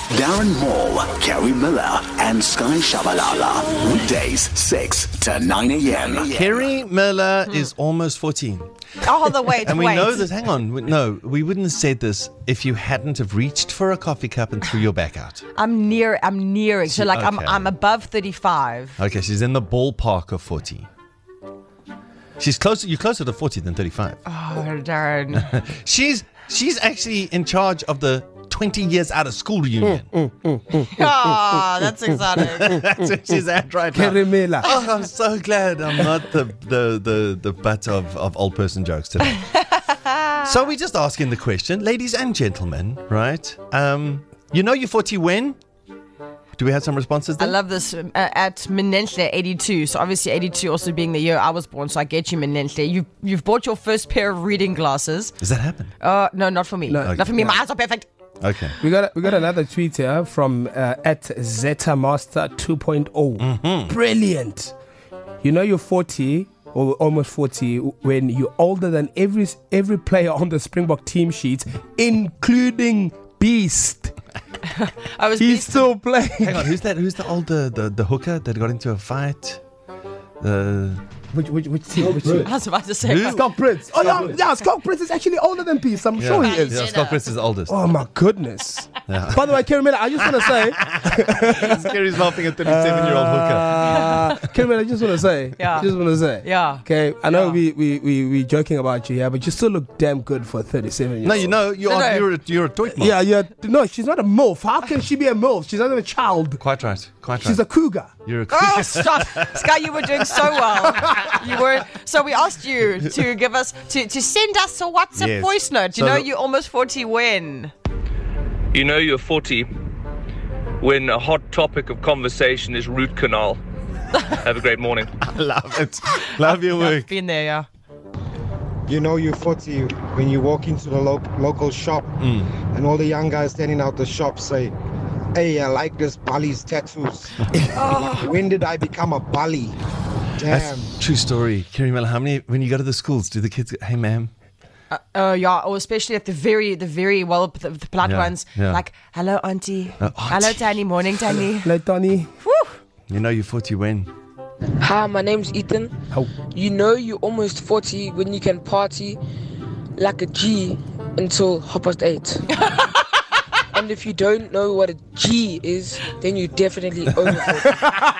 Darren Moore, Kerry Miller, and Sky Shabalala. Weekdays, 6 to 9 a.m. Kerry Miller is almost 14. Oh, the wait, And we wait. know this. Hang on. No, we wouldn't have said this if you hadn't have reached for a coffee cup and threw your back out. I'm nearing. So like Okay. I'm above 35. Okay, she's in the ballpark of 40. She's closer. You're closer to 40 than 35. Oh, Darren. She's actually in charge of the 20 years out of school reunion. Oh, that's exciting. That's where she's at right now. Kerry Miller. Oh, I'm so glad I'm not the butt of old person jokes today. So we're just asking the question, ladies and gentlemen, right? You know you're 40 when? Do we have some responses I there? love this at Menenhle 82. So obviously 82 also being the year I was born. So I get you, Menenhle. You've bought your first pair of reading glasses. Does that happen? No, not for me. No. Not for me. My eyes are perfect. Okay. We got another tweet here from at ZetaMaster 2.0. Brilliant. You know you're 40 or almost 40 when you're older than every player on the Springbok team sheet, including Beast. He's still playing. Hang on, who's that? Who's the old the hooker that got into a fight? Which team? Which team? I was about to say. Who? Scott Prince. Oh yeah, Scott Prince is actually older than Beast. I'm sure he is. Yeah, Scott Prince is the oldest. Oh my goodness. Yeah. By the way, Kerry Miller, I just want to say. Kerry's laughing at 37-year-old hooker. Kerry Miller, I just want to say. Yeah. Yeah. Okay, I know Yeah. we joking about you here, but you still look damn good for a 37 years No, old. you know you're a toy mom. Yeah. No, she's not a MILF. How can she be a MILF? She's not even a child. Quite right. She's a cougar. You're a Oh, stop. Sky, you were doing so well. You were. So we asked you to give us, to send us a WhatsApp Yes. voice note. So You know the- you're almost 40 when? You know you're 40 when a hot topic of conversation is root canal. Have a great morning. I love it. Love your work. I've been there, yeah. You know you're 40 when you walk into the local shop and all the young guys standing out the shop say, "Hey, I like this Bali's tattoos." When did I become a Bali? Damn. That's true story. Kerry Miller, how many, when you go to the schools, do the kids go, hey ma'am? Yeah, or especially at the very well, the polite Yeah, ones, yeah. like, hello, auntie. Hello, Auntie. Danny. Morning, Danny. Like Donnie. You know you're 40 when? Hi, my name's Ethan. Oh. You know you're almost 40 when you can party like a G until 8:30. And if you don't know what a G is, then you're definitely over 40.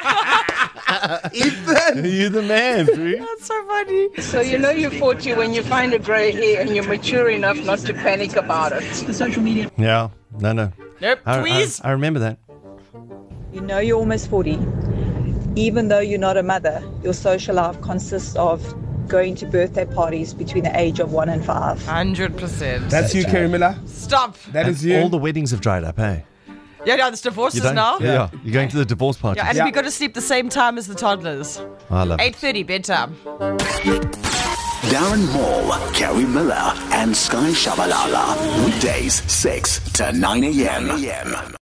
Ethan! You're the man, bro. That's so funny. So you know you're 40 when you find a grey hair and you're mature enough not to panic about it. Yeah. No. Nope, I please. remember that. You know you're almost 40. Even though you're not a mother, your social life consists of going to birthday parties between the age of 1 and 5. 100%. That's you, Kerry Miller. Stop. That is you. All the weddings have dried up, hey? Yeah, there's divorces now. Yeah. You're going to the divorce party. Yeah, and we got to sleep the same time as the toddlers. I love it. 8:30 bedtime. Darren Moore, Kerry Miller, and Sky Shabalala. Weekdays, 6 to 9 a.m.